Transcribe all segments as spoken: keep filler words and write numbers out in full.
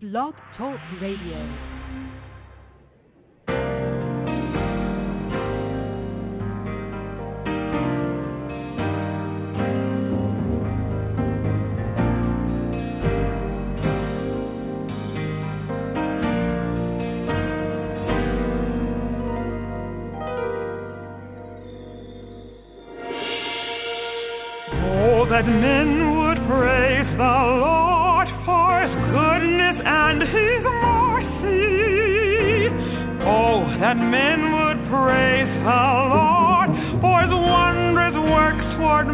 Blog Talk Radio. That men would praise the Lord for His goodness and His mercy. Oh, that men would praise the Lord for His wondrous works toward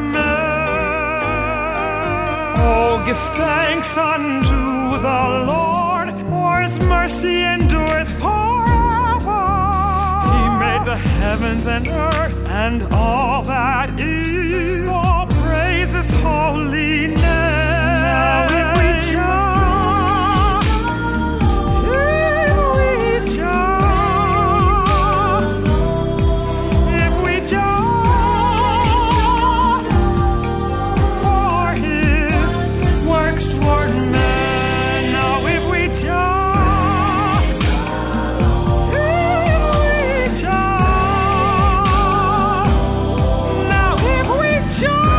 men. Oh, give thanks unto the Lord, for His mercy endureth forever. He made the heavens and earth and all that is. Oh, praise His holy name. Now if we jump, if we jump, if we jump for His works toward men. Now if we jump, if we jump, now if we jump.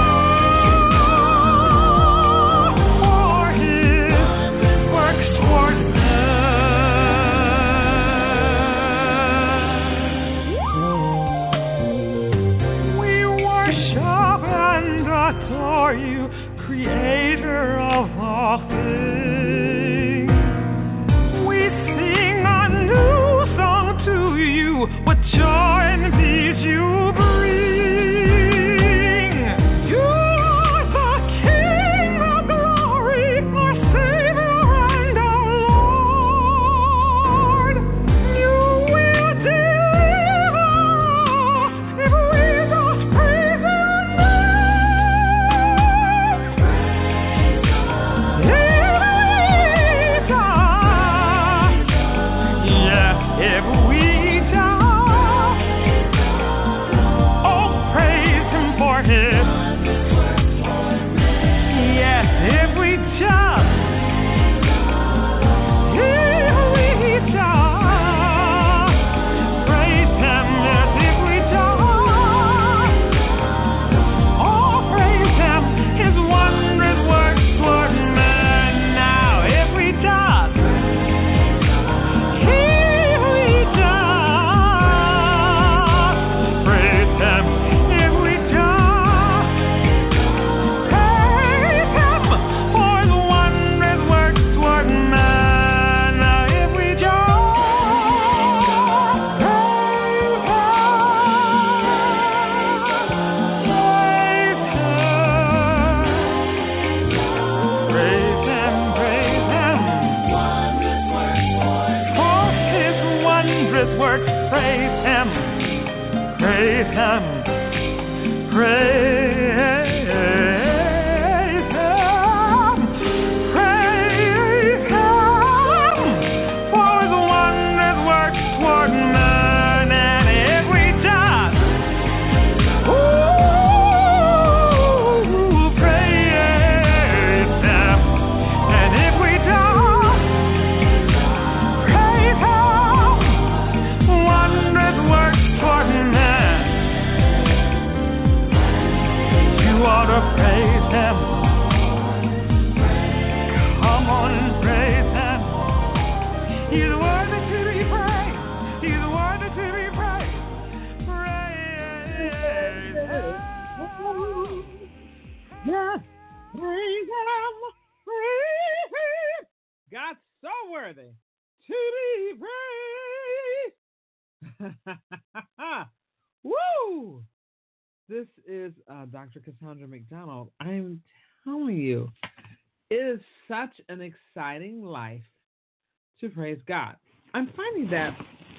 You, creator of all things. We sing a new song to you, what joy and peace you bring. You are the King of glory, our Savior and our Lord. You will deliver us if we just praise Him. Woo! This is uh, Doctor Cassandra McDonald. I'm telling you, it is such an exciting life to praise God. I'm finding that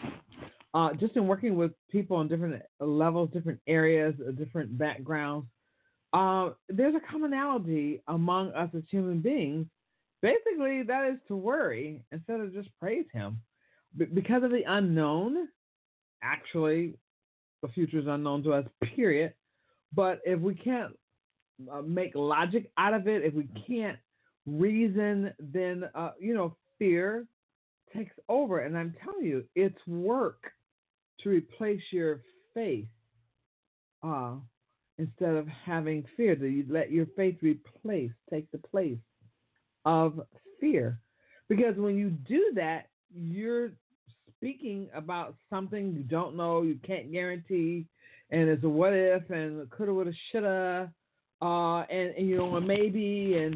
uh, just in working with people on different levels, different areas, uh, different backgrounds, uh, there's a commonality among us as human beings. Basically, that is to worry instead of just praise Him. B- because of the unknown, actually, the future is unknown to us, period. But if we can't uh, make logic out of it, if we can't reason, then, uh, you know, fear takes over. And I'm telling you, it's work to replace your faith uh, instead of having fear. That you let your faith replace, take the place of fear. Because when you do that, you're speaking about something you don't know, you can't guarantee, and it's a what if and coulda, woulda, shoulda, uh, and, and you know, a maybe, and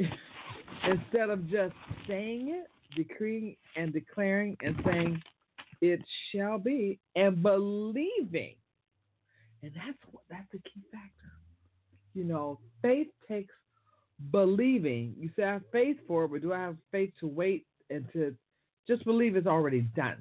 instead of just saying it, decreeing and declaring and saying it shall be, and believing, and that's what that's the key factor. You know, faith takes believing. You say I have faith for it, but do I have faith to wait and to just believe it's already done?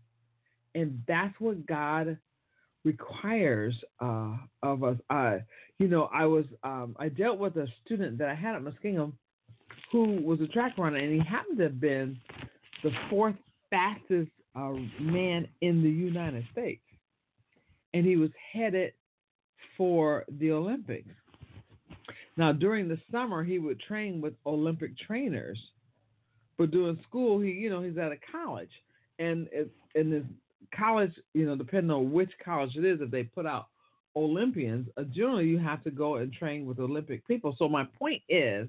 And that's what God requires uh, of us. Uh, you know, I was um, I dealt with a student that I had at Muskingum who was a track runner, and he happened to have been the fourth fastest uh, man in the United States, and he was headed for the Olympics. Now, during the summer, he would train with Olympic trainers, but during school, he, you know, he's at a college, and it's, in this college, you know, depending on which college it is, if they put out Olympians, uh, generally you have to go and train with Olympic people. So my point is,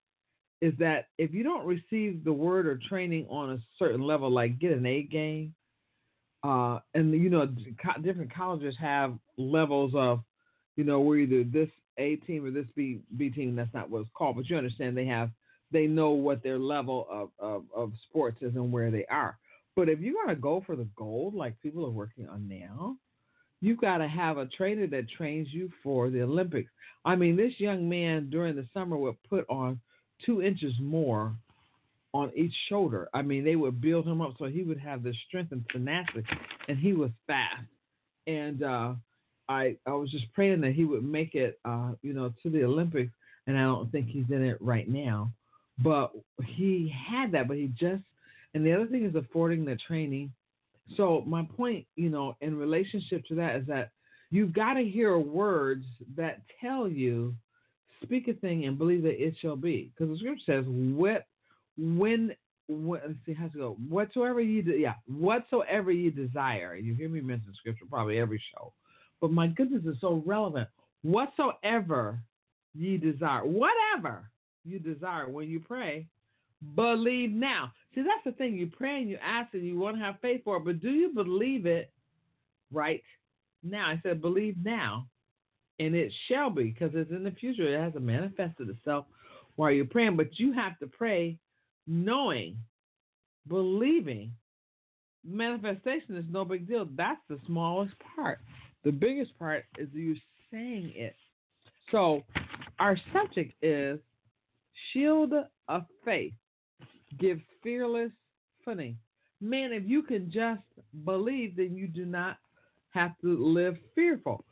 is that if you don't receive the word or training on a certain level, like get an A game, uh, and you know, different colleges have levels of, you know, we're either this A team or this B B team. That's not what it's called, but you understand they have, they know what their level of, of, of sports is and where they are. But if you're going to go for the gold, like people are working on now, you've got to have a trainer that trains you for the Olympics. I mean, this young man during the summer would put on two inches more on each shoulder. I mean, they would build him up so he would have the strength and tenacity, and he was fast. And uh, I I was just praying that he would make it, uh, you know, to the Olympics, and I don't think he's in it right now. But he had that, but he just, and the other thing is affording the training. So my point, you know, in relationship to that is that you've got to hear words that tell you, speak a thing and believe that it shall be. Because the scripture says, what, when, what, let's see, how to go, whatsoever you, de- yeah, whatsoever you desire. You hear me mention scripture probably every show. But my goodness, it's so relevant. Whatsoever ye desire, whatever you desire when you pray, believe now. See, that's the thing. You pray and you ask and you want to have faith for it, but do you believe it right now? I said believe now, and it shall be, because it's in the future. It hasn't manifested itself while you're praying, but you have to pray knowing, believing. Manifestation is no big deal. That's the smallest part. The biggest part is you saying it. So our subject is Shield of Faith gives fearless footing. Man, if you can just believe, then you do not have to live fearful.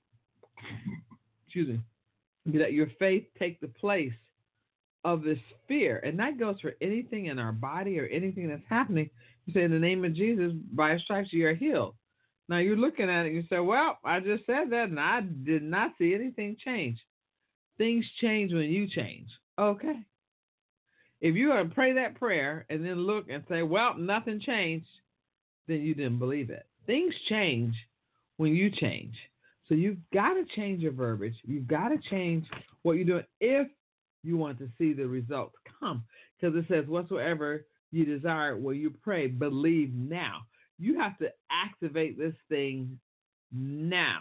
Excuse me. That your faith take the place of this fear. And that goes for anything in our body or anything that's happening. You say, in the name of Jesus, by his stripes you are healed. Now you're looking at it and you say, well, I just said that and I did not see anything change. Things change when you change. Okay. If you are to pray that prayer and then look and say, well, nothing changed, then you didn't believe it. Things change when you change. So you've got to change your verbiage. You've got to change what you're doing if you want to see the results come. Because it says, whatsoever you desire, will you pray, believe now. You have to activate this thing now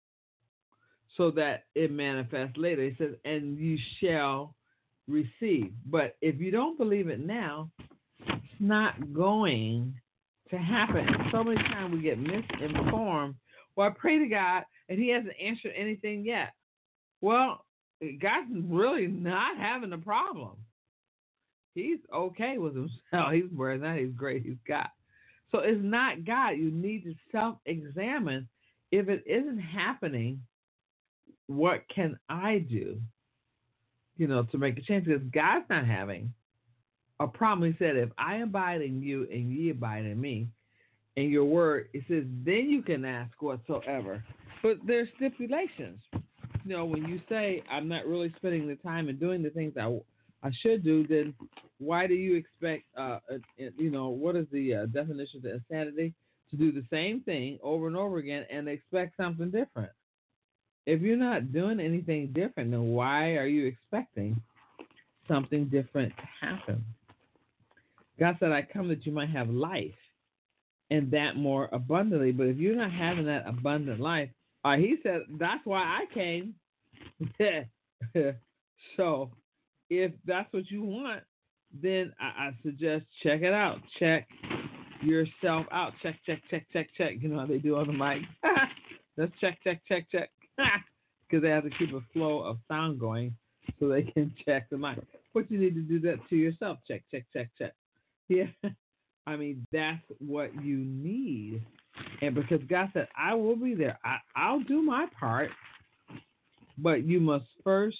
so that it manifests later. It says, and you shall receive. But if you don't believe it now, it's not going to happen. And so many times we get misinformed. Well, I pray to God and he hasn't answered anything yet. Well, God's really not having a problem. He's okay with himself. He's wearing that. He's great. He's God. So it's not God. You need to self-examine. If it isn't happening, what can I do? You know, to make a change, because God's not having a problem. He said, if I abide in you and ye abide in me, and your word, it says, then you can ask whatsoever. But there's stipulations. You know, when you say, I'm not really spending the time and doing the things I, I should do, then why do you expect, uh, uh, you know, what is the uh, definition of insanity? To do the same thing over and over again and expect something different. If you're not doing anything different, then why are you expecting something different to happen? God said, I come that you might have life and that more abundantly. But if you're not having that abundant life, uh, he said, that's why I came. So if that's what you want, then I, I suggest check it out. Check yourself out. Check, check, check, check, check. You know how they do on the mic. Let's check, check, check, check. Because they have to keep a flow of sound going so they can check the mic. But you need to do that to yourself. Check, check, check, check. Yeah. I mean, that's what you need. And because God said, I will be there. I, I'll do my part. But you must first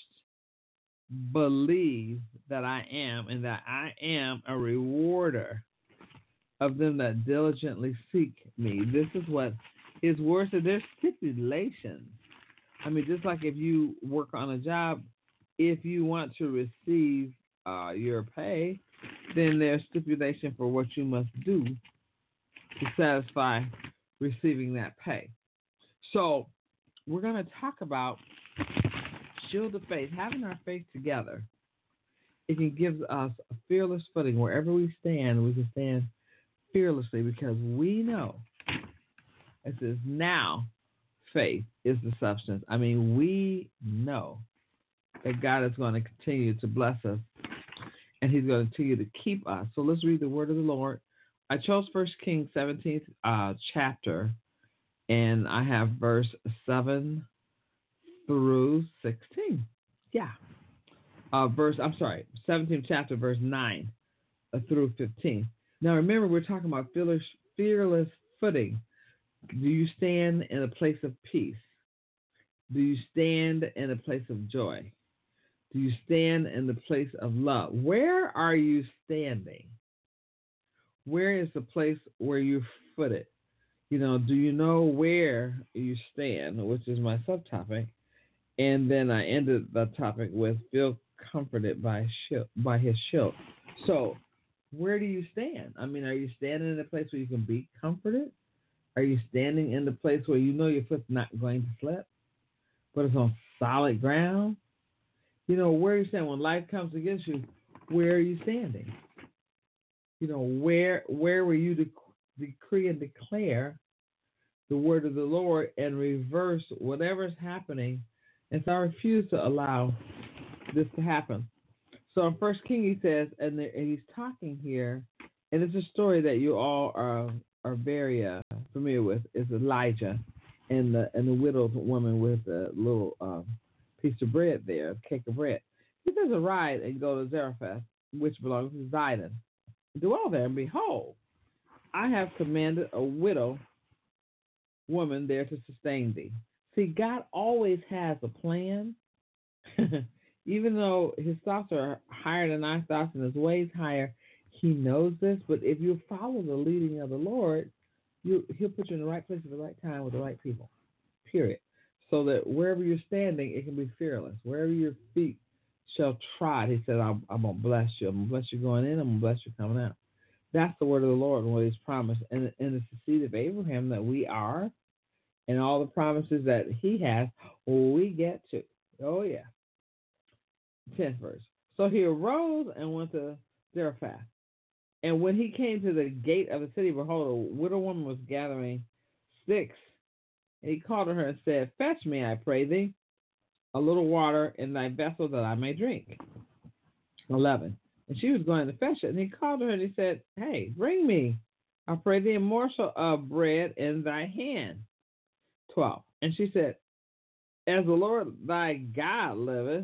believe that I am and that I am a rewarder of them that diligently seek me. This is what his word said. There's stipulations. I mean, just like if you work on a job, if you want to receive uh, your pay, then there's stipulation for what you must do to satisfy receiving that pay. So we're going to talk about shield of faith, having our faith together. It can give us a fearless footing. Wherever we stand, we can stand fearlessly because we know, it says now, faith is the substance. I mean, we know that God is going to continue to bless us and he's going to continue to keep us. So let's read the word of the Lord. I chose First Kings seventeenth uh, chapter, and I have verse seven through sixteen. Yeah. Uh, verse, I'm sorry, seventeenth chapter, verse nine uh, through fifteen. Now remember, we're talking about fearless, fearless footing. Do you stand in a place of peace? Do you stand in a place of joy? Do you stand in the place of love? Where are you standing? Where is the place where you're footed? You know, do you know where you stand, which is my subtopic? And then I ended the topic with feel comforted by shield, by his shield. So where do you stand? I mean, are you standing in a place where you can be comforted? Are you standing in the place where you know your foot's not going to slip, but it's on solid ground? You know, where you stand when life comes against you, where are you standing? You know, where where will you dec- decree and declare the word of the Lord and reverse whatever's happening? And so I refuse to allow this to happen. So in First King, he says, and, the, and he's talking here, and it's a story that you all are are very uh, familiar with, is Elijah and the and the widowed woman with a little um, piece of bread there, a cake of bread. He says, arise and go to Zarephath, which belongs to Zidon. Dwell there, and behold, I have commanded a widow woman there to sustain thee. See, God always has a plan. Even though his thoughts are higher than our thoughts and his ways higher, he knows this. But if you follow the leading of the Lord, you, he'll put you in the right place at the right time with the right people, period. So that wherever you're standing, it can be fearless. Wherever your feet shall trod, he said, I'm, I'm going to bless you. I'm going to bless you going in. I'm going to bless you coming out. That's the word of the Lord and what he's promised. And, and it's the seed of Abraham that we are, and all the promises that he has, we get to. Oh, yeah. tenth verse. So he arose and went to Zarephath. And when he came to the gate of the city, behold, a widow woman was gathering sticks. And he called to her and said, fetch me, I pray thee, a little water in thy vessel that I may drink. eleven. And she was going to fetch it. And he called to her and he said, hey, bring me, I pray thee, a morsel of bread in thy hand. twelve. And she said, as the Lord thy God liveth,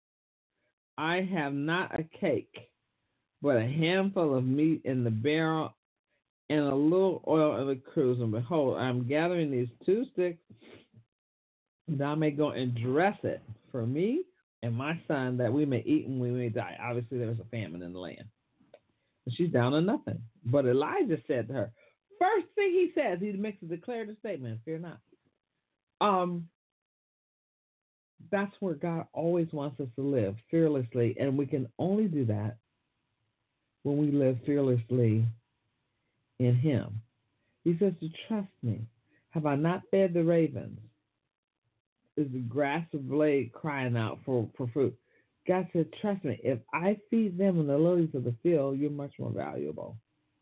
I have not a cake, but a handful of meat in the barrel and a little oil in the cruse. And behold, I am gathering these two sticks, that I may go and dress it for me and my son, that we may eat and we may die. Obviously, there was a famine in the land. And she's down to nothing. But Elijah said to her, first thing he says, he makes a declarative statement, fear not. Um, That's where God always wants us to live, fearlessly. And we can only do that when we live fearlessly in Him. He says to trust me. Have I not fed the ravens? Is the grass of blade crying out for, for fruit? God said, trust me. If I feed them and the lilies of the field, you're much more valuable.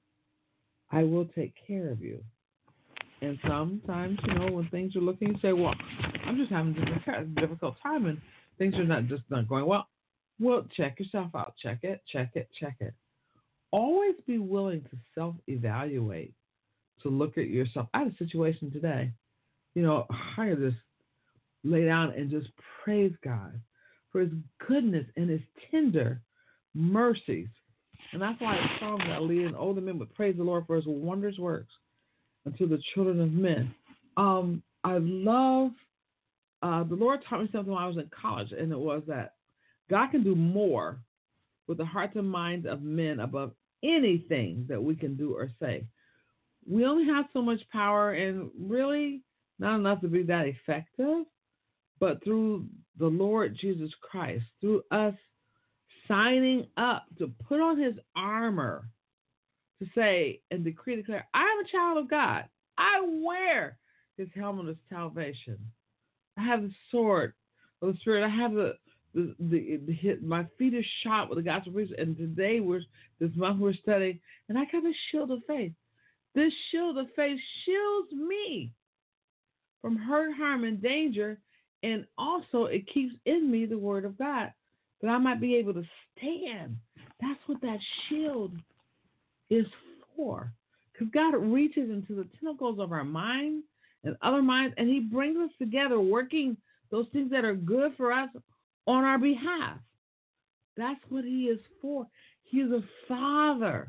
I will take care of you. And sometimes, you know, when things are looking, you say, well, I'm just having a difficult time and things are not just not going well. Well, check yourself out. Check it, check it, check it. Always be willing to self-evaluate, to look at yourself. I had a situation today. You know, I could just lay down and just praise God for His goodness and His tender mercies. And that's why it's songs that lead in older men would praise the Lord for His wondrous works unto the children of men. Um, I love, uh, the Lord taught me something when I was in college, and it was that God can do more with the hearts and minds of men above anything that we can do or say. We only have so much power and really not enough to be that effective, but through the Lord Jesus Christ, through us signing up to put on His armor, to say and decree, declare, I am a child of God. I wear His helmet of salvation. I have the sword of the Spirit. I have the the, the, the hit, my feet are shod with the gospel of peace. And today we're this month we're studying, and I got a shield of faith. This shield of faith shields me from hurt, harm, and danger, and also it keeps in me the Word of God that I might be able to stand. That's what that shield is for. Because God reaches into the tentacles of our minds and other minds, and He brings us together, working those things that are good for us on our behalf. That's what He is for. He is a Father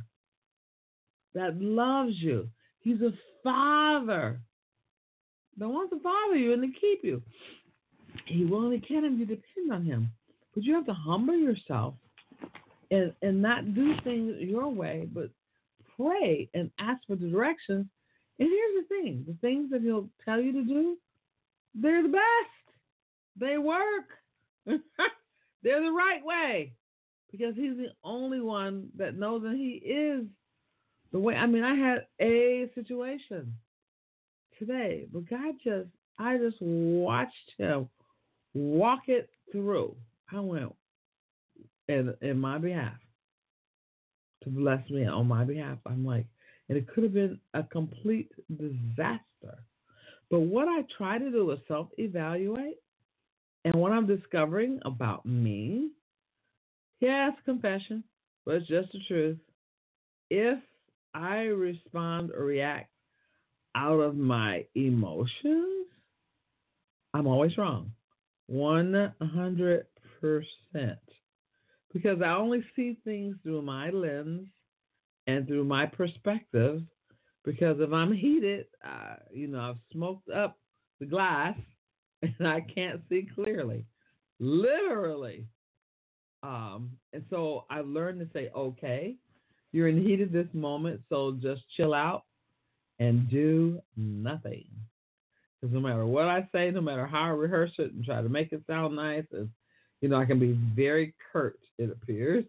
that loves you. He's a Father that wants to father you and to keep you. He will and can, and you depend on Him. But you have to humble yourself and, and not do things your way, but pray and ask for the directions. And here's the thing. The things that He'll tell you to do, they're the best. They work. They're the right way. Because He's the only one that knows, and He is the way. I mean, I had a situation today, but God just, I just watched Him walk it through. I went in, in my behalf to bless me on my behalf. I'm like, and it could have been a complete disaster. But what I try to do is self-evaluate, and what I'm discovering about me, yes, confession, but it's just the truth. If I respond or react out of my emotions, I'm always wrong. one hundred percent. Because I only see things through my lens and through my perspective. Because if I'm heated, uh, you know, I've smoked up the glass and I can't see clearly. Literally. Um, and so I've learned to say, okay, you're in the heat of this moment, so just chill out and do nothing. Because no matter what I say, no matter how I rehearse it and try to make it sound nice, and, you know, I can be very curt, it appears.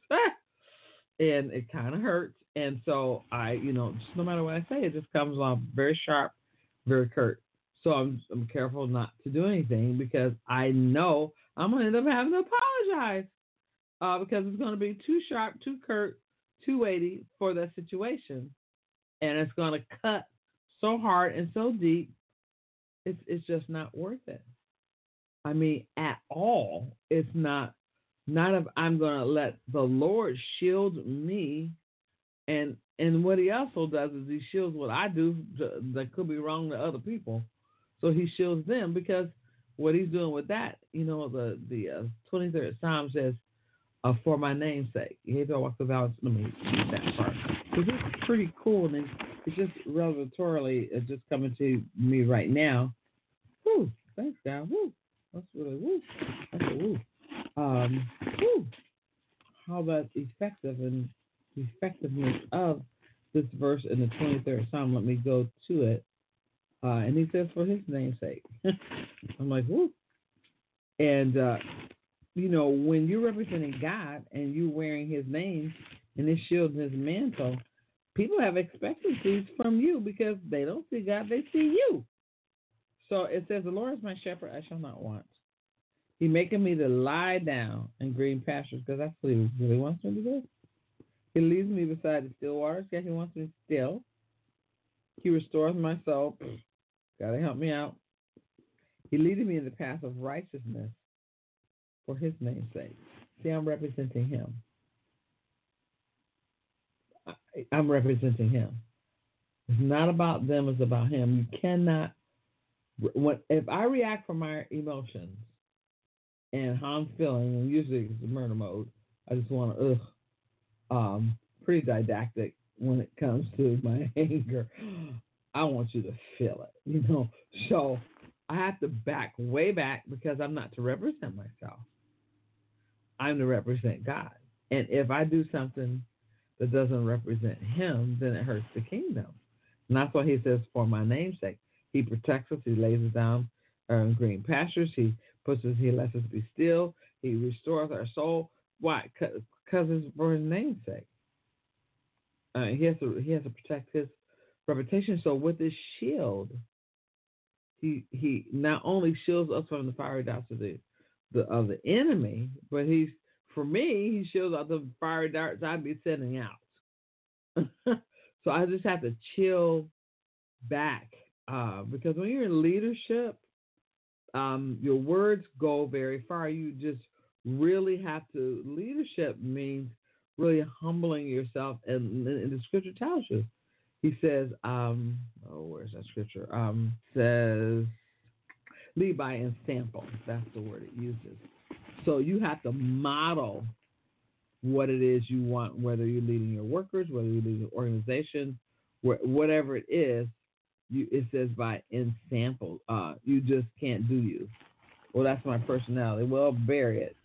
And it kind of hurts. And so I, you know, just no matter what I say, it just comes off very sharp, very curt. So I'm, I'm careful not to do anything because I know I'm going to end up having to apologize uh, because it's going to be too sharp, too curt, too weighty for that situation. And it's going to cut so hard and so deep. It's it's just not worth it. I mean, at all. It's not, not if I'm going to let the Lord shield me. And and what He also does is He shields what I do that could be wrong to other people. So He shields them because what He's doing with that, you know, the, the uh, twenty-third Psalm says, uh, for my name's sake. If I walk the valley, let me read that part. Because it's pretty cool, and it's, it's just revelatorily it's just coming to me right now. Woo, thanks, God. Woo, that's really woo. That's a woo. Um, woo. How about effective and the effectiveness of this verse in the twenty-third Psalm? Let me go to it. Uh, and He says, for His name's sake. I'm like, woo. And, uh, you know, when you're representing God and you're wearing his name and his shield and his mantle, people have expectancies from you because they don't see God, they see you. So it says, the Lord is my shepherd, I shall not want. He maketh me to lie down in green pastures, because that's what he really wants me to do. He leads me beside the still waters, because he wants me still. He restores my soul. Gotta help me out. He leadeth me in the path of righteousness for his name's sake. See, I'm representing him. I, I'm representing him. It's not about them, it's about him. You cannot, when, if I react from my emotions and how I'm feeling, and usually it's murder mode, I just want to, ugh, um, pretty didactic when it comes to my anger. I want you to feel it, you know. So I have to back way back because I'm not to represent myself. I'm to represent God. And if I do something that doesn't represent him, then it hurts the kingdom. And that's why he says, for my name's sake. He protects us. He lays us down in green pastures. He puts us, he lets us be still. He restores our soul. Why? Because it's for his name's sake. Uh, he has to he has to protect his reputation. So with his shield, he he not only shields us from the fiery darts of the, the of the enemy, but he's for me, he shields out the fiery darts I'd be sending out. So I just have to chill back. Uh, because when you're in leadership, um, your words go very far. You just really have to, leadership means really humbling yourself, and, and the scripture tells you. He says, um, oh, where's that scripture? Um, says, lead by example. That's the word it uses. So you have to model what it is you want, whether you're leading your workers, whether you're leading an organization, wh- whatever it is. You, it says by example. Uh, you just can't do you. Well, that's my personality. Well, bury it.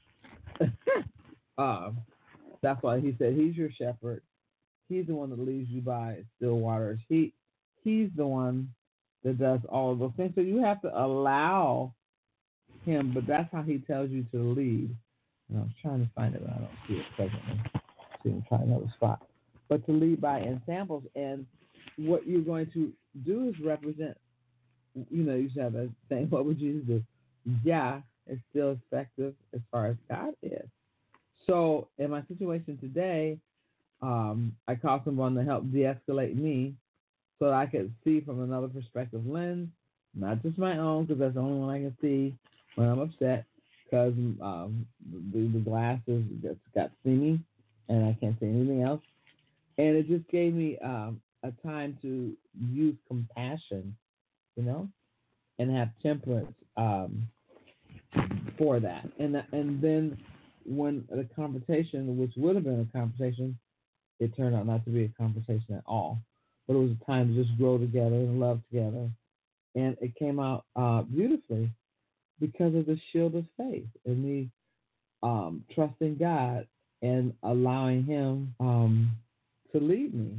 uh, that's why he said he's your shepherd. He's the one that leads you by still waters. He he's the one that does all of those things. So you have to allow him, but that's how he tells you to lead. And I was trying to find it, but I don't see it presently. So I'm trying another spot. But to lead by examples, and what you're going to do is represent, you know, you should have a thing, what would Jesus do? Yeah, it's still effective as far as God is. So in my situation today, um, I called someone to help de-escalate me so that I could see from another perspective lens, not just my own, because that's the only one I can see when I'm upset, because um, the, the glasses got, got steamy and I can't see anything else. And it just gave me um, a time to use compassion, you know, and have temperance um, for that. And and then when the conversation, which would have been a conversation, it turned out not to be a conversation at all. But it was a time to just grow together and love together. And it came out uh, beautifully because of the shield of faith and me um, trusting God and allowing him um, to lead me.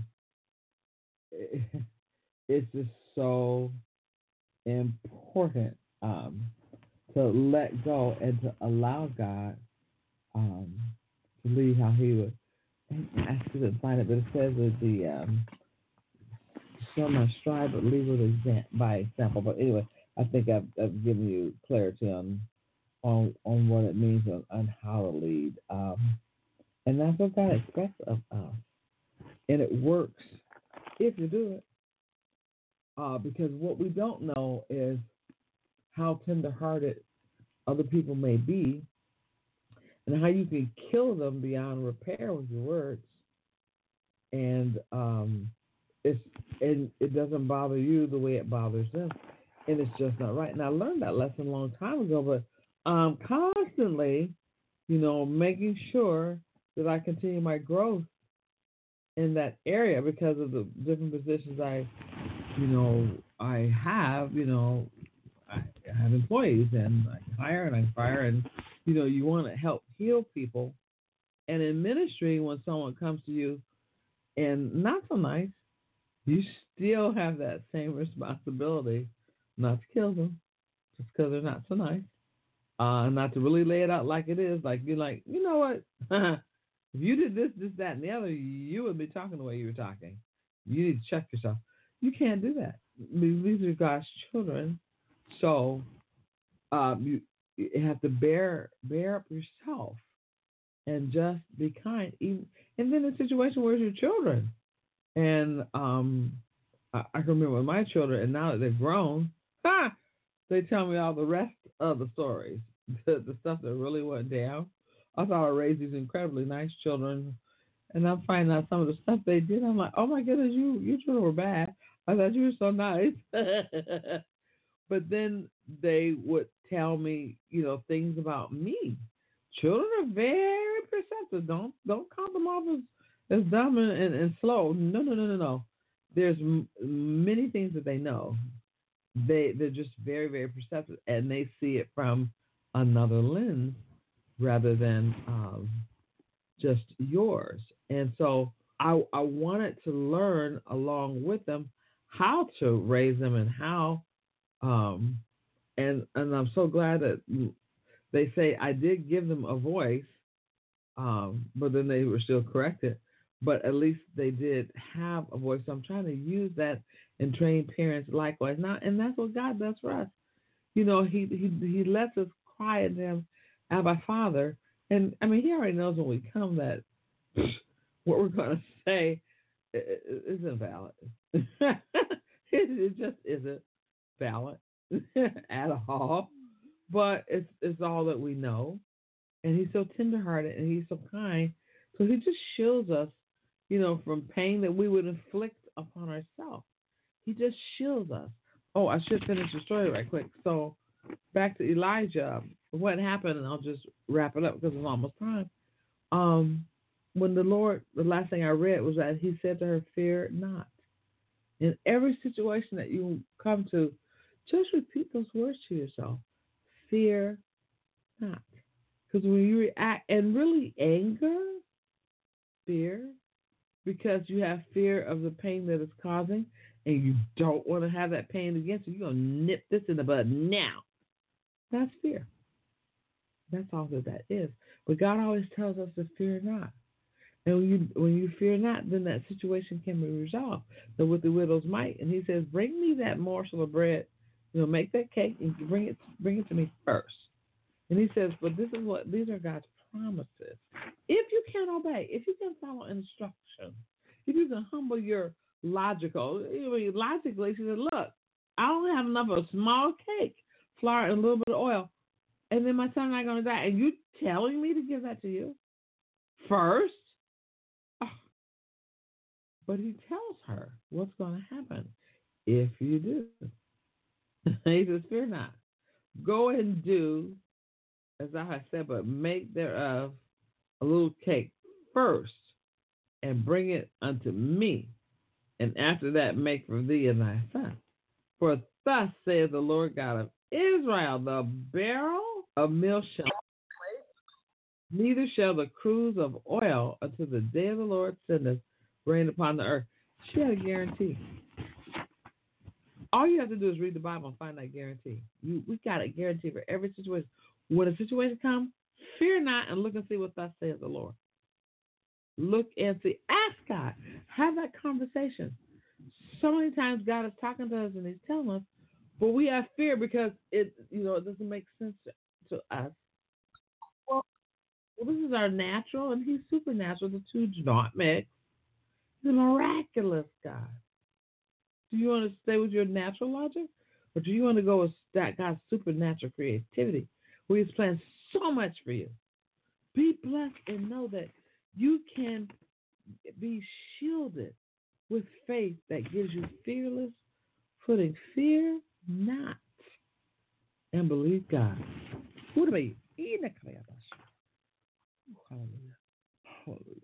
It's just so important um, to let go and to allow God um, to lead how he would. I couldn't find it, but it says that the um, show my stride, but lead with exam- by example. But anyway, I think I've, I've given you clarity on on on what it means on, on how to lead, um, and that's what God expects of us, and it works if you do it. Uh, because what we don't know is how tender-hearted other people may be, and how you can kill them beyond repair with your words. And um, it's and it doesn't bother you the way it bothers them, and it's just not right. And I learned that lesson a long time ago, but um, constantly, you know, making sure that I continue my growth in that area because of the different positions I, you know, I have. You know, I have employees, and I hire and I fire, and you know, you want to help heal people. And in ministry, when someone comes to you and not so nice, you still have that same responsibility not to kill them just because they're not so nice. Uh, not to really lay it out like it is, like be like, you know what? If you did this, this, that, and the other, you would be talking the way you were talking. You need to check yourself. You can't do that. These are God's children, so um, you, you have to bear bear up yourself and just be kind. Even and then in a situation where it's your children, and um, I, I can remember with my children, and now that they've grown, ha, they tell me all the rest of the stories, the, the stuff that really went down. I thought I raised these incredibly nice children, and I'm finding out some of the stuff they did. I'm like, oh my goodness, you you children were bad. I thought you were so nice. But then they would tell me, you know, things about me. Children are very perceptive. Don't don't count them off as, as dumb and, and, and slow. No, no, no, no, no. There's m- many things that they know. They they're just very, very perceptive, and they see it from another lens rather than um, just yours. And so I I wanted to learn along with them how to raise them and how um and and I'm so glad that they say I did give them a voice, um, but then they were still corrected. But at least they did have a voice. So I'm trying to use that and train parents likewise. Now, and that's what God does for us. You know, He He He lets us cry at Him, Abba Father. And I mean, He already knows when we come that what we're going to say isn't valid. It just isn't valid at all. But it's it's all that we know. And He's so tenderhearted and He's so kind. So He just shields us, you know, from pain that we would inflict upon ourselves. He just shields us. Oh, I should finish the story right quick. So back to Elijah. What happened, and I'll just wrap it up because it's almost time. Um, when the Lord, the last thing I read was that He said to her, fear not. In every situation that you come to, just repeat those words to yourself. Fear not. Because when you react, and really anger, fear, because you have fear of the pain that it's causing, and you don't want to have that pain again, so you're going to nip this in the bud now. That's fear. That's all that that is. But God always tells us to fear not. And when you when you fear not, then that situation can be resolved. So with the widow's mite, and He says, bring me that morsel of bread, you know, make that cake and bring it bring it to me first. And He says, but this is what these are God's promises. If you can obey, if you can follow instruction, if you can humble your logical, logically, She said, look, I only have enough of a small cake, flour, and a little bit of oil, and then my son's not going to die. And you telling me to give that to you first? Oh. But He tells her what's going to happen if you do. He says, fear not. Go and do as I have said, but make thereof a little cake first, and bring it unto me, and after that make for thee and thy son. For thus saith the Lord God of Israel, the barrel of meal shall not waste, neither shall the cruse of oil until the day of the Lord sendeth rain upon the earth. She had a guarantee. All you have to do is read the Bible and find that guarantee. You, we got a guarantee for every situation. When a situation comes, fear not and look and see what thus saith the Lord. Look and see. Ask God. Have that conversation. So many times God is talking to us and He's telling us, but we have fear because it, you know, it doesn't make sense to, to us. Well, well, this is our natural and He's supernatural. The two do not mix. He's a miraculous God. Do you want to stay with your natural logic, or do you want to go with that God's supernatural creativity, where He's planned so much for you? Be blessed and know that you can be shielded with faith that gives you fearless footing. Fear not, and believe God. What about you? Hallelujah. Hallelujah.